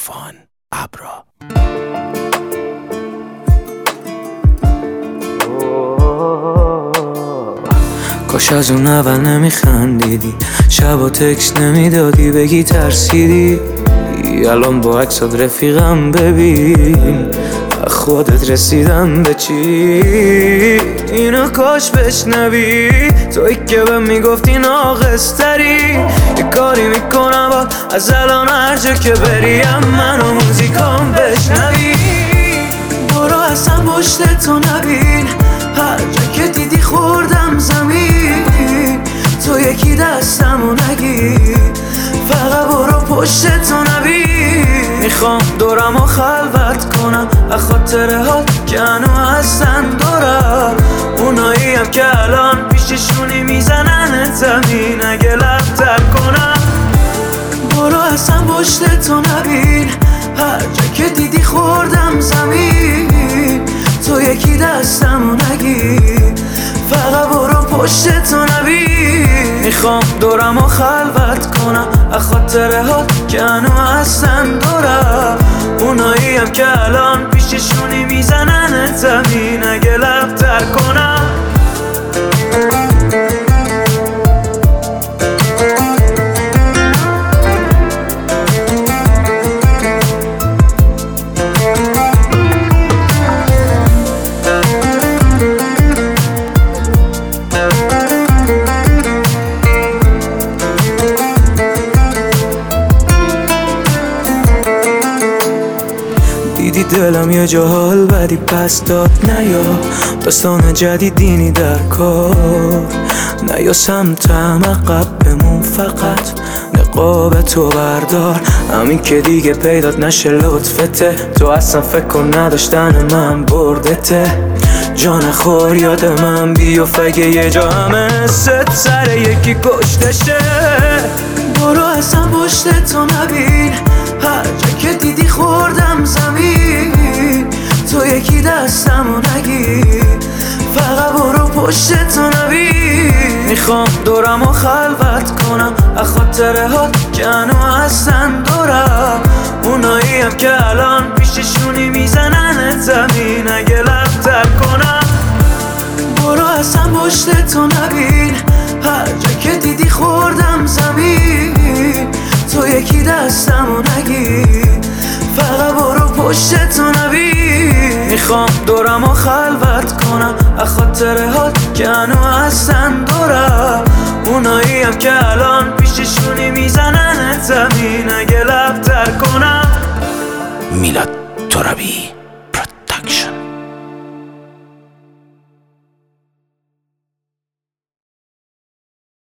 عرفان ابرا. کاش از اون اول نمیخندیدی، شبا تکس نمیدادی بگی ترسیدی. الان با عکسات رفیقم ببین، خودت رسیدم به چی؟ اینو کاش بشنوی، توی که به میگفتی ناقصتری. یه کاری میکنم با از الان هر جا که بریم منو موزیکام بشنوی. برو اصلا پشت تو نبین، هر جا که دیدی خوردم زمین. تو یکی دستمو نگیر، فقط برو پشت تو نبین. میخوام دورمو خلوت کنم از خاطره ها که هنو هستن دورم. اونایی هم که الان پیششونی میزنن زمین، اگه لبتر کنم. برو اصلا پشت تو نبین، هر جا که دیدی خوردم زمین. تو یکی دستمو نگیر، فقط برو پشت تو نبین. میخوام دورمو خلوت کنم از خاطره ها که هنو هستن دورم. اونایی هم که الان پیششونی میزنن زمین، اگه لبتر کنم. دیدی دلم یه جا حال بدی پس داد، نیا داستان جدیدینی در کار. نیا سمتم عقب بمون، فقط نقاب تو بردار. همین که دیگه پیدات نشه لطفته، تو اصلا فکر کن نداشتن من بردته. جان خور یاد من بیفت اگه یه جا همه ست سر یکی کشتشه. برو اصلا پشت تو نبین، هر جا که دیدی خوردم زمین. تو یکی دستمو نگیر، فقط برو پشت تو نبین. میخوام دورمو خلوت کنم از خاطره ها که هنو هستن دورم. اونایی هم که الان پیششونی میزنن زمین، اگه لبتر کنم. برو اصلا پشت تو نبین، هر جا که دیدی خوردم زمین. تو یکی دستمو نگیر، فقط برو پشت تو نبین. میخوام دورمو خلوت کنم از خاطره ها که هنو هستن دورم. اونایی هم که الان پیششونی میزنن زمین، اگه لبتر کنم. میلاد ترابی.